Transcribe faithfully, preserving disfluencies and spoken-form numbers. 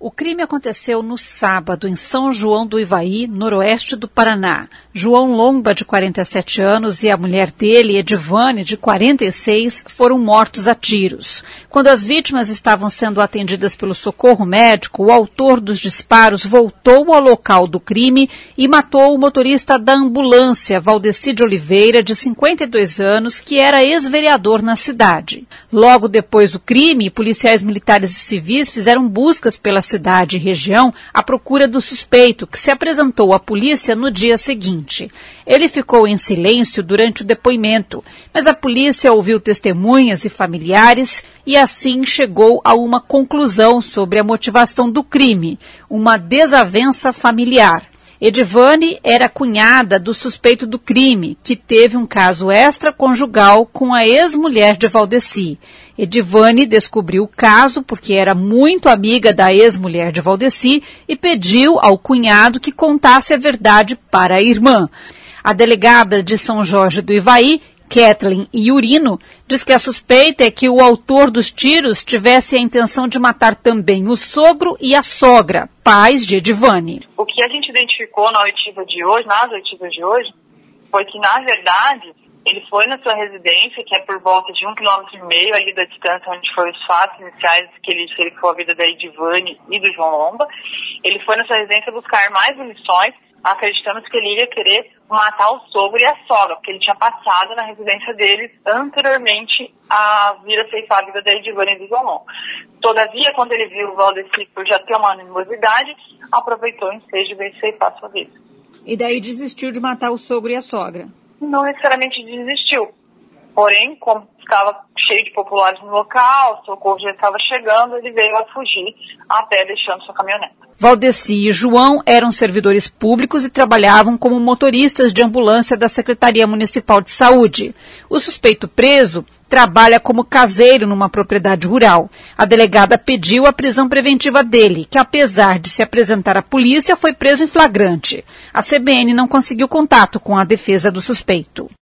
O crime aconteceu no sábado em São João do Ivaí, noroeste do Paraná. João Lomba, de quarenta e sete anos, e a mulher dele, Edivane, de quarenta e seis, foram mortos a tiros. Quando as vítimas estavam sendo atendidas pelo socorro médico, o autor dos disparos voltou ao local do crime e matou o motorista da ambulância, Valdeci de Oliveira, de cinquenta e dois anos, que era ex-vereador na cidade. Logo depois do crime, policiais militares e civis fizeram buscas pela cidade e região à procura do suspeito, que se apresentou à polícia no dia seguinte. Ele ficou em silêncio durante o depoimento, mas a polícia ouviu testemunhas e familiares e assim chegou a uma conclusão sobre a motivação do crime, uma desavença familiar. Edivane era cunhada do suspeito do crime, que teve um caso extraconjugal com a ex-mulher de Valdeci. Edivane descobriu o caso porque era muito amiga da ex-mulher de Valdeci e pediu ao cunhado que contasse a verdade para a irmã. A delegada de São Jorge do Ivaí, Kathleen Iurino, diz que a suspeita é que o autor dos tiros tivesse a intenção de matar também o sogro e a sogra, pais de Edivane. O que a gente identificou na oitiva de hoje, nas oitivas de hoje, foi que, na verdade, ele foi na sua residência, que é por volta de um quilômetro e meio ali da distância onde foram os fatos iniciais que ele cercou a vida da Edivane e do João Lomba. Ele foi na sua residência buscar mais munições. Acreditamos que ele ia querer matar o sogro e a sogra, porque ele tinha passado na residência deles anteriormente a vir a ceifar a vida da Edivane e do João Lomba. Todavia, quando ele viu o Valdeci por já ter uma animosidade, aproveitou o ensejo e veio ceifar a sua vida. E daí desistiu de matar o sogro e a sogra? Não necessariamente desistiu. Porém, como estava cheio de populares no local, o socorro já estava chegando, ele veio a fugir a pé, deixando sua caminhonete. Valdeci e João eram servidores públicos e trabalhavam como motoristas de ambulância da Secretaria Municipal de Saúde. O suspeito preso trabalha como caseiro numa propriedade rural. A delegada pediu a prisão preventiva dele, que apesar de se apresentar à polícia, foi preso em flagrante. A C B N não conseguiu contato com a defesa do suspeito.